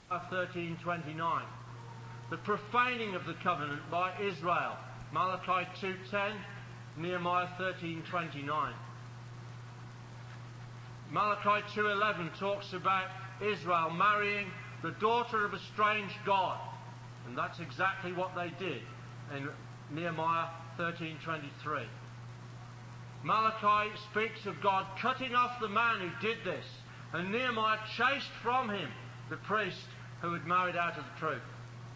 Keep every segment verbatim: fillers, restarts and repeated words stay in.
thirteen twenty-nine. The profaning of the covenant by Israel, Malachi two ten, Nehemiah thirteen twenty-nine. Malachi two eleven talks about Israel marrying the daughter of a strange god, and that's exactly what they did in Nehemiah thirteen twenty-three. Malachi speaks of God cutting off the man who did this, and Nehemiah chased from him the priest who had married out of the truth.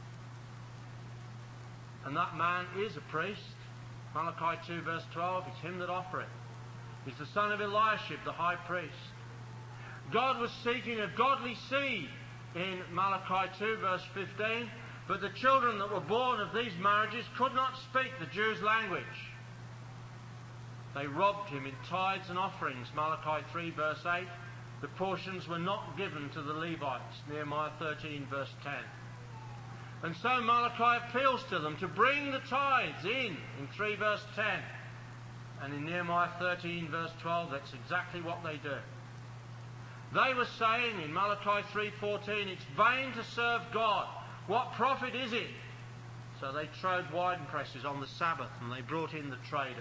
And that man is a priest. Malachi two verse twelve, it's him that offereth. He's the son of Eliashib, the high priest. God was seeking a godly seed in Malachi two verse fifteen, but the children that were born of these marriages could not speak the Jews' language. They robbed him in tithes and offerings, Malachi three verse eight. The portions were not given to the Levites, Nehemiah thirteen verse ten. And so Malachi appeals to them to bring the tithes in, in three verse ten. And in Nehemiah thirteen verse twelve, that's exactly what they do. They were saying in Malachi three fourteen, it's vain to serve God. What profit is it? So they trode wine presses on the Sabbath and they brought in the traders.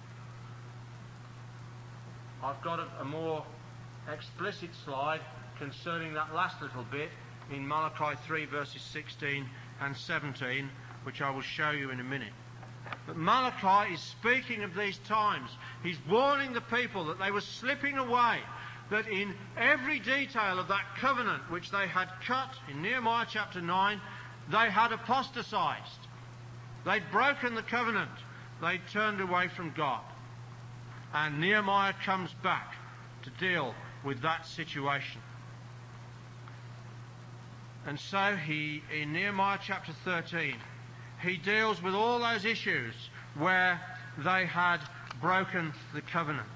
I've got a, a more explicit slide concerning that last little bit in Malachi three verses sixteen and seventeen, which I will show you in a minute. But Malachi is speaking of these times. He's warning the people that they were slipping away, that in every detail of that covenant which they had cut in Nehemiah chapter nine, they had apostatized. They'd broken the covenant. They'd turned away from God. And Nehemiah comes back to deal with that situation. And so he, in Nehemiah chapter thirteen, he deals with all those issues where they had broken the covenant.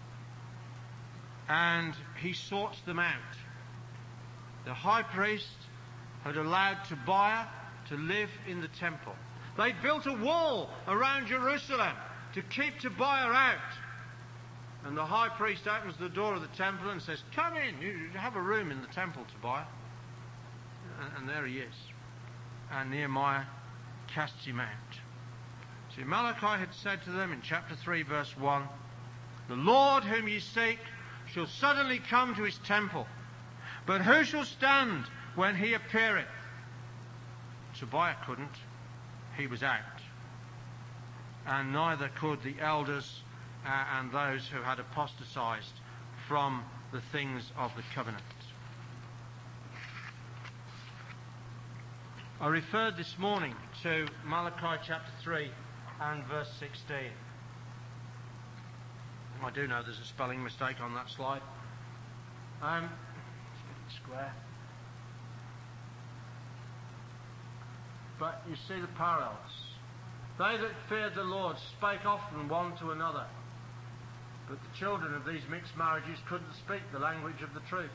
And he sorts them out. The high priest had allowed Tobiah to live in the temple. They'd built a wall around Jerusalem to keep Tobiah out. And the high priest opens the door of the temple and says, "Come in, you have a room in the temple, Tobiah." And, and there he is. And Nehemiah casts him out. See, Malachi had said to them in chapter three verse one, "The Lord whom ye seek shall suddenly come to his temple, but who shall stand when he appeareth?" Tobiah couldn't. He was out. And neither could the elders uh, and those who had apostatized from the things of the covenant. I referred this morning to Malachi chapter three and verse sixteen. I do know there's a spelling mistake on that slide. Um, square. But you see the parallels. They that feared the Lord spake often one to another. But the children of these mixed marriages couldn't speak the language of the truth.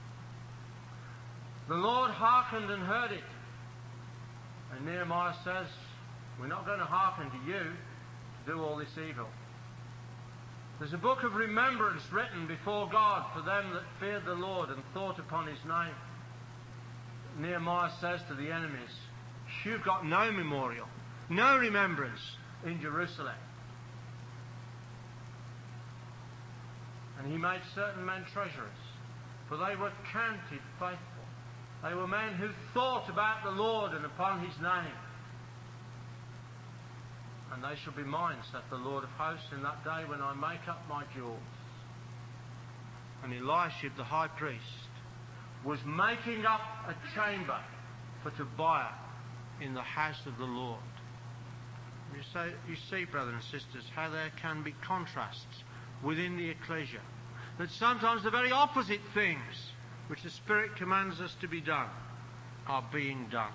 The Lord hearkened and heard it. And Nehemiah says, we're not going to hearken to you to do all this evil. There's a book of remembrance written before God for them that feared the Lord and thought upon his name. Nehemiah says to the enemies, you've got no memorial, no remembrance in Jerusalem. And he made certain men treasurers, for they were counted faithful. They were men who thought about the Lord and upon his name. And they shall be mine, saith the Lord of hosts, in that day when I make up my jewels. And Eliashib the high priest was making up a chamber for Tobiah in the house of the Lord. You, say, you see, brothers and sisters, how there can be contrasts within the ecclesia. That sometimes the very opposite things which the Spirit commands us to be done are being done.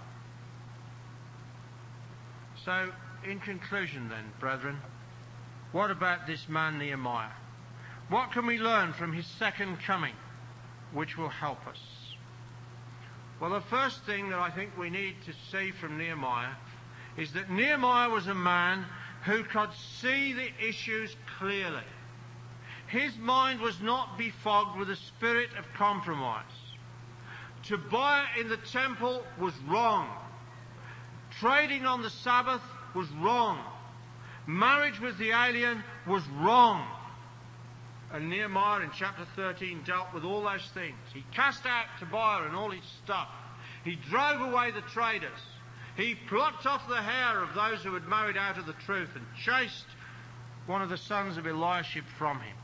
So, in conclusion then, brethren, what about this man Nehemiah? What can we learn from his second coming which will help us? Well, the first thing that I think we need to see from Nehemiah is that Nehemiah was a man who could see the issues clearly. His mind was not befogged with a spirit of compromise. Tobiah in the temple was wrong. Trading on the Sabbath was wrong. Marriage with the alien was wrong. And Nehemiah in chapter thirteen dealt with all those things. He cast out Tobiah and all his stuff. He drove away the traders. He plucked off the hair of those who had married out of the truth and chased one of the sons of Eliashib from him.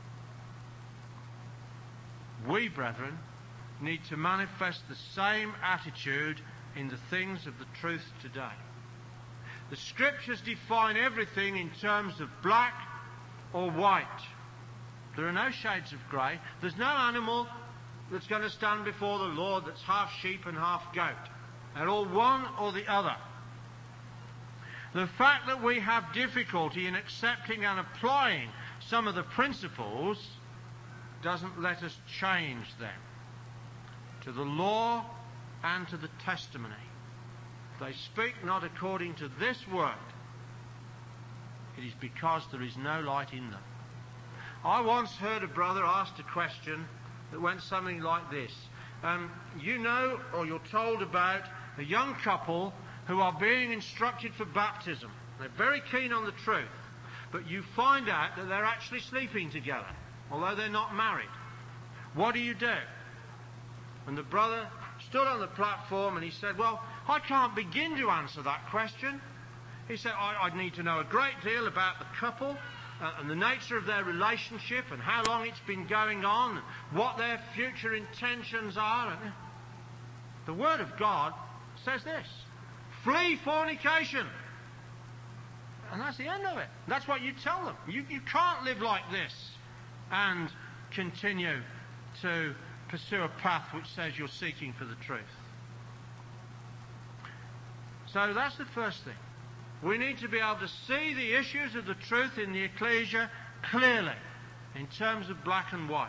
We, brethren, need to manifest the same attitude in the things of the truth today. The Scriptures define everything in terms of black or white. There are no shades of grey. There's no animal that's going to stand before the Lord that's half sheep and half goat. They're all one or the other. The fact that we have difficulty in accepting and applying some of the principles doesn't let us change them to the law and to the testimony. They speak not according to this word. It is because there is no light in them. I once heard a brother asked a question that went something like this. Um, you know, or you're told about a young couple who are being instructed for baptism. They're very keen on the truth, but you find out that they're actually sleeping together, although they're not married. What do you do? And the brother stood on the platform and he said, well, I can't begin to answer that question. He said, I, I'd need to know a great deal about the couple uh, and the nature of their relationship and how long it's been going on and what their future intentions are. And the Word of God says this: flee fornication. And that's the end of it. That's what you tell them. You, you can't live like this and continue to pursue a path which says you're seeking for the truth. So that's the first thing. We need to be able to see the issues of the truth in the ecclesia clearly, in terms of black and white.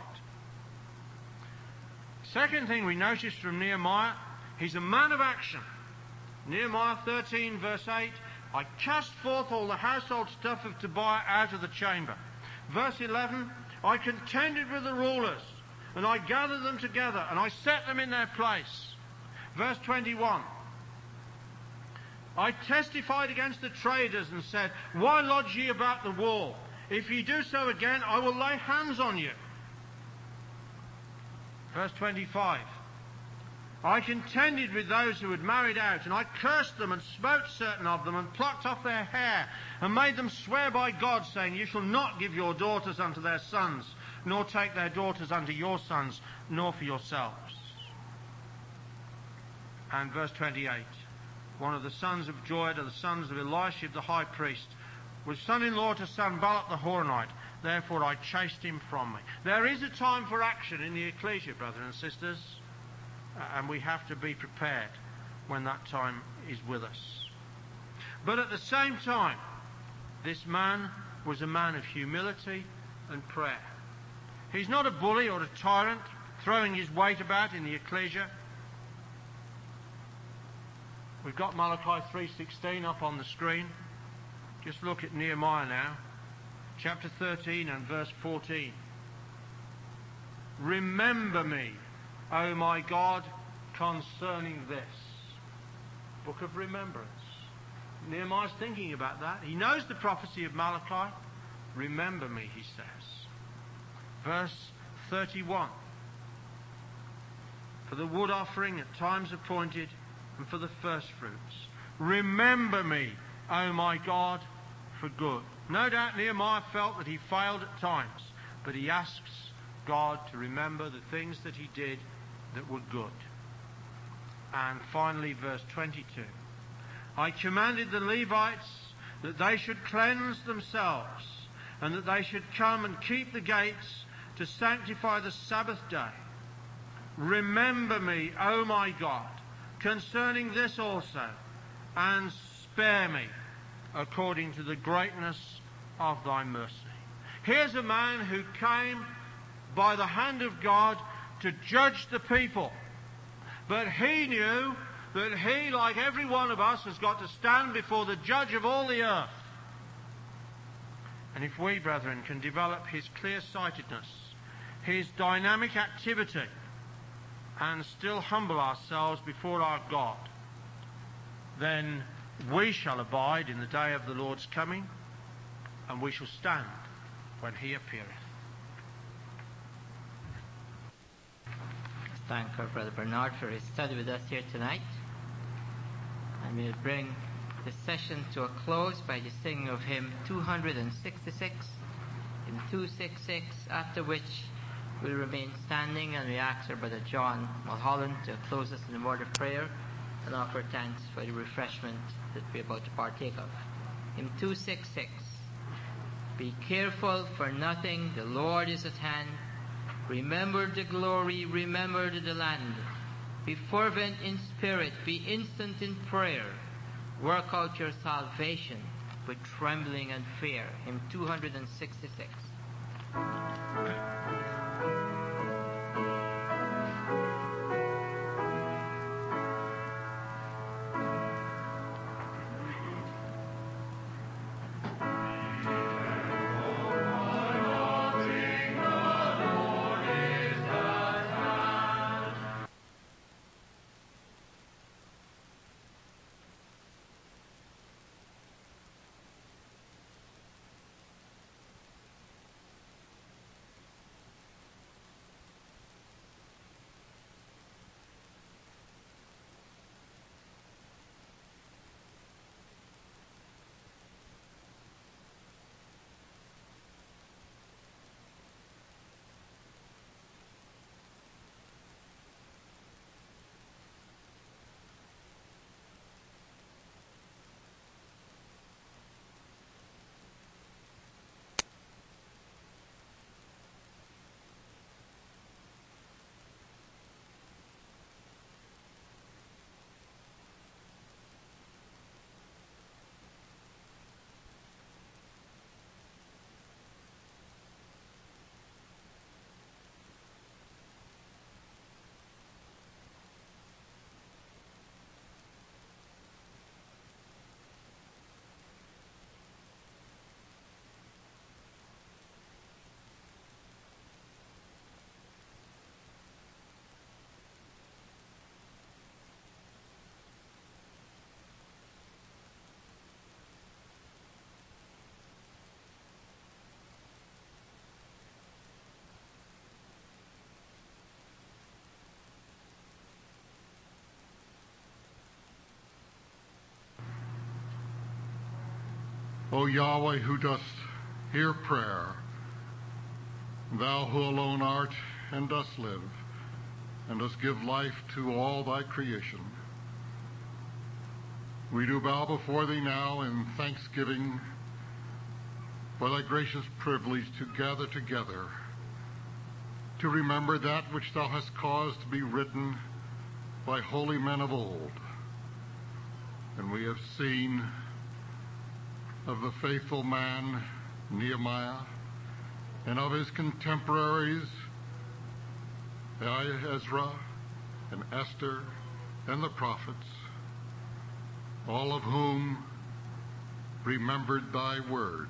Second thing we notice from Nehemiah, he's a man of action. Nehemiah thirteen verse eight, I cast forth all the household stuff of Tobiah out of the chamber. Verse eleven, I contended with the rulers, and I gathered them together, and I set them in their place. Verse twenty-one, I testified against the traders and said, why lodge ye about the wall? If ye do so again, I will lay hands on you. Verse twenty-five, I contended with those who had married out, and I cursed them and smote certain of them and plucked off their hair and made them swear by God, saying, you shall not give your daughters unto their sons, nor take their daughters unto your sons, nor for yourselves. And verse twenty-eight, one of the sons of Joiada, the sons of Eliashib the high priest, was son-in-law to Sanballat the Horonite. Therefore I chased him from me. There is a time for action in the ecclesia, brothers and sisters, and we have to be prepared when that time is with us. But at the same time, this man was a man of humility and prayer. He's not a bully or a tyrant throwing his weight about in the ecclesia. We've got Malachi three sixteen up on the screen. Just look at Nehemiah now, chapter thirteen and verse fourteen. Remember me, O my God, concerning this. Book of remembrance. Nehemiah's thinking about that. He knows the prophecy of Malachi. Remember me, he says. Verse thirty-one. For the wood offering at times appointed, and for the first fruits. Remember me, O my God, for good. No doubt Nehemiah felt that he failed at times, but he asks God to remember the things that he did that were good. And finally, verse twenty-two. I commanded the Levites that they should cleanse themselves, and that they should come and keep the gates to sanctify the Sabbath day. Remember me, O my God, concerning this also, and spare me according to the greatness of thy mercy. Here's a man who came by the hand of God to judge the people. But he knew that he, like every one of us, has got to stand before the judge of all the earth. And if we, brethren, can develop his clear-sightedness, his dynamic activity, and still humble ourselves before our God, then we shall abide in the day of the Lord's coming, and we shall stand when he appeareth. Thank our Brother Bernard for his study with us here tonight. And we'll bring the session to a close by the singing of hymn two sixty-six, hymn two sixty-six, after which we'll remain standing and we ask our Brother John Mulholland to close us in a word of prayer and offer thanks for the refreshment that we're about to partake of. Hymn two sixty-six. Be careful for nothing, the Lord is at hand. Remember the glory, remember the land. Be fervent in spirit, be instant in prayer. Work out your salvation with trembling and fear. Hymn two sixty-six. O Yahweh, who dost hear prayer, thou who alone art and dost live, and dost give life to all thy creation, we do bow before thee now in thanksgiving for thy gracious privilege to gather together, to remember that which thou hast caused to be written by holy men of old. And we have seen of the faithful man Nehemiah, and of his contemporaries Ezra and Esther and the prophets, all of whom remembered thy word.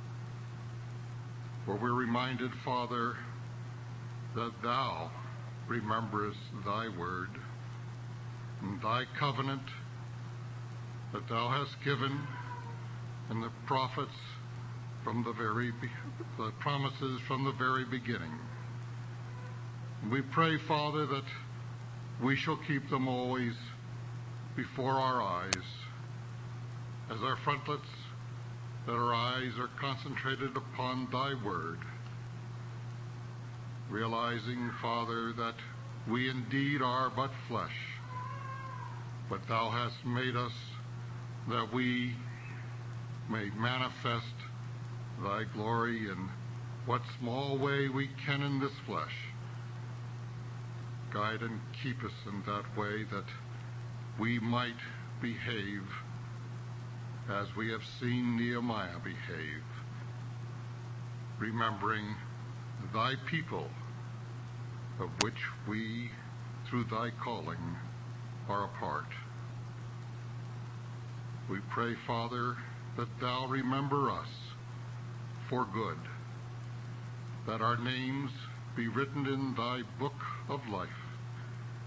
For we're reminded, Father, that thou rememberest thy word and thy covenant that thou hast given, and the prophets from the very, the promises from the very beginning. We pray, Father, that we shall keep them always before our eyes, as our frontlets, that our eyes are concentrated upon thy word, realizing, Father, that we indeed are but flesh, but thou hast made us that we may manifest thy glory in what small way we can in this flesh. Guide and keep us in that way, that we might behave as we have seen Nehemiah behave, remembering thy people, of which we, through thy calling, are a part. We pray, Father, that thou remember us for good, that our names be written in thy book of life,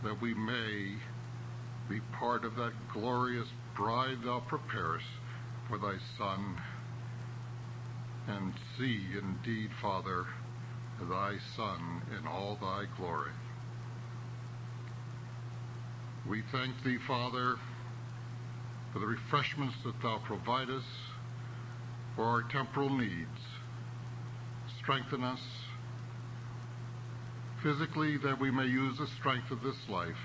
that we may be part of that glorious bride thou preparest for thy Son, and see indeed, Father, thy Son in all thy glory. We thank thee, Father, for the refreshments that thou providest for our temporal needs. Strengthen us physically, that we may use the strength of this life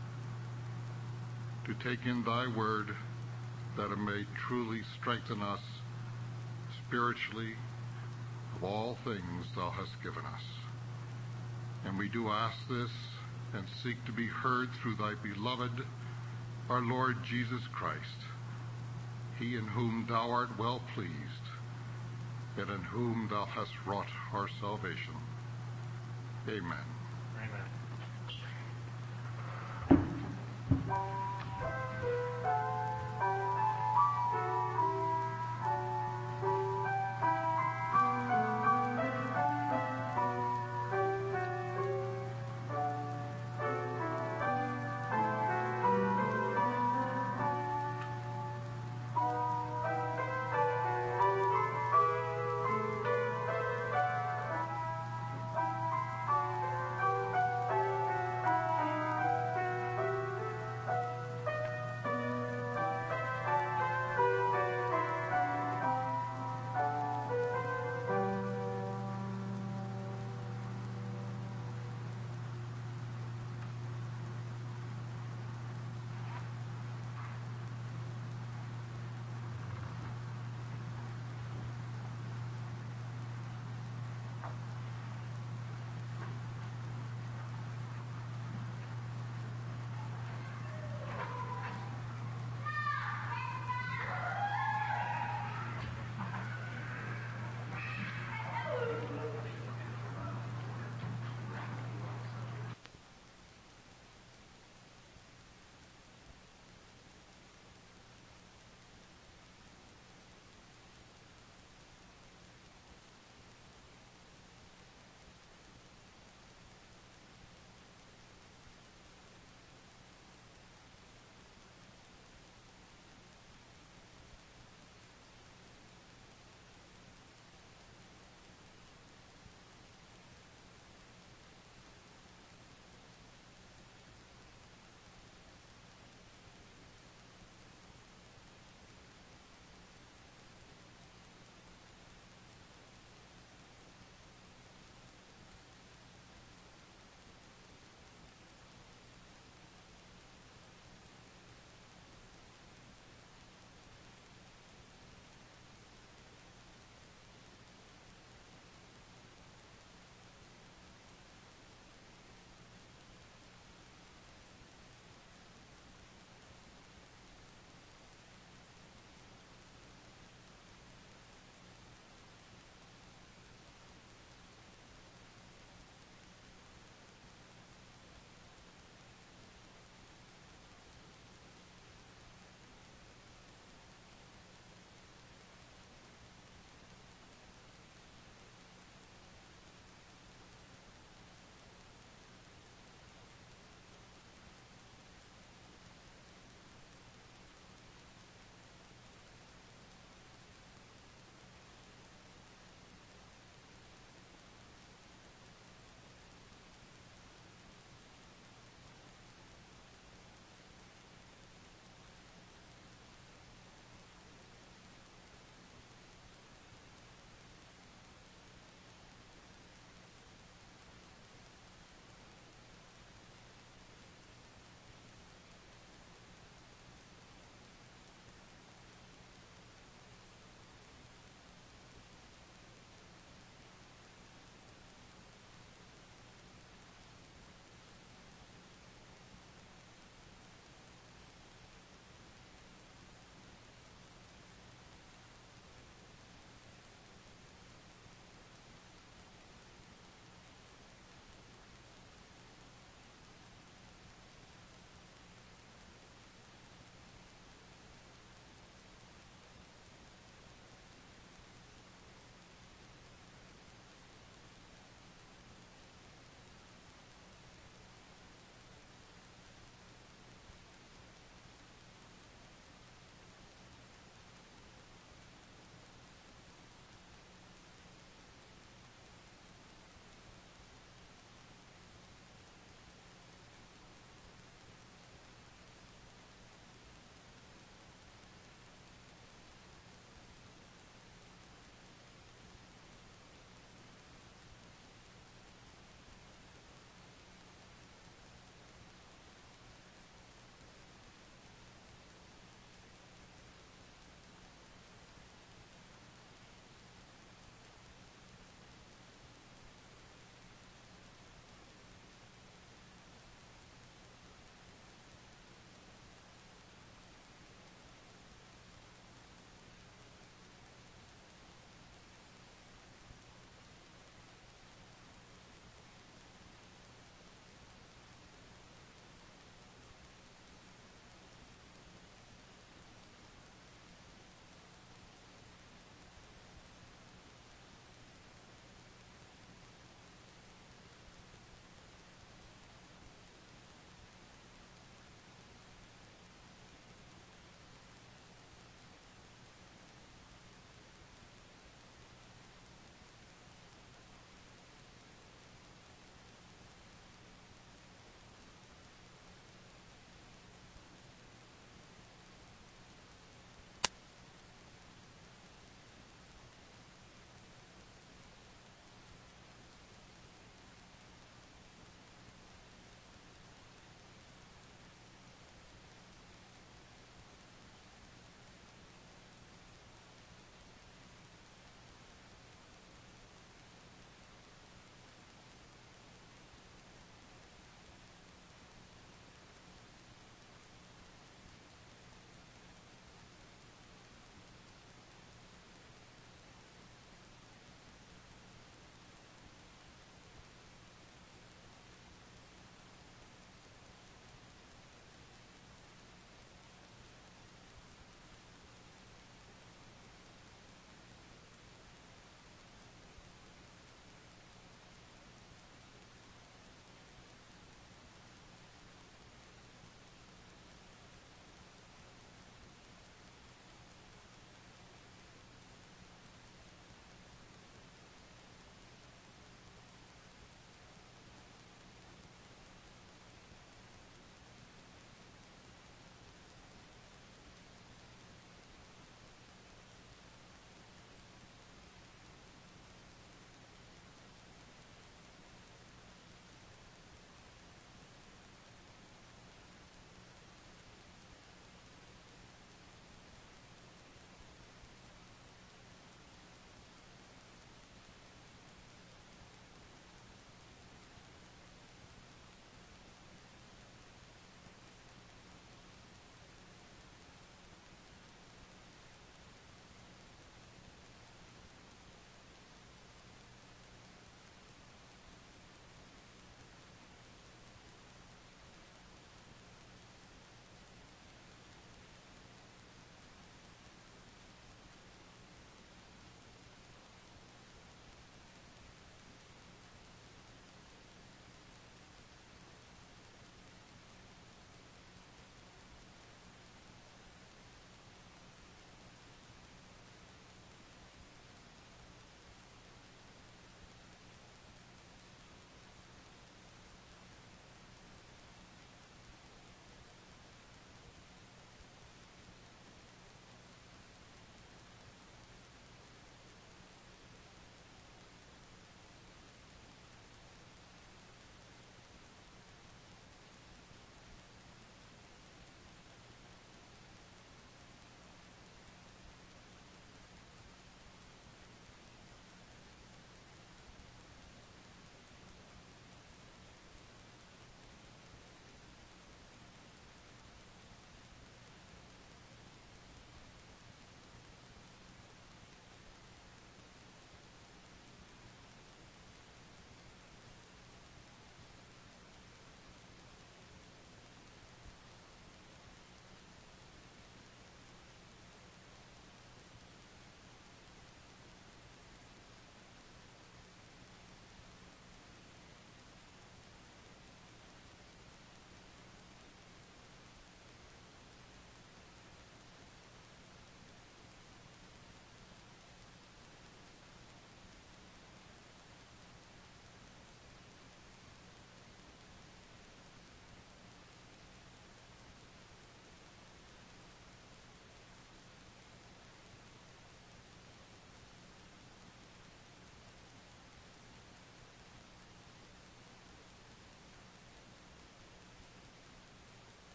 to take in thy word, that it may truly strengthen us spiritually of all things thou hast given us. And we do ask this and seek to be heard through thy beloved, our Lord Jesus Christ, he in whom thou art well pleased, and in whom thou hast wrought our salvation. Amen.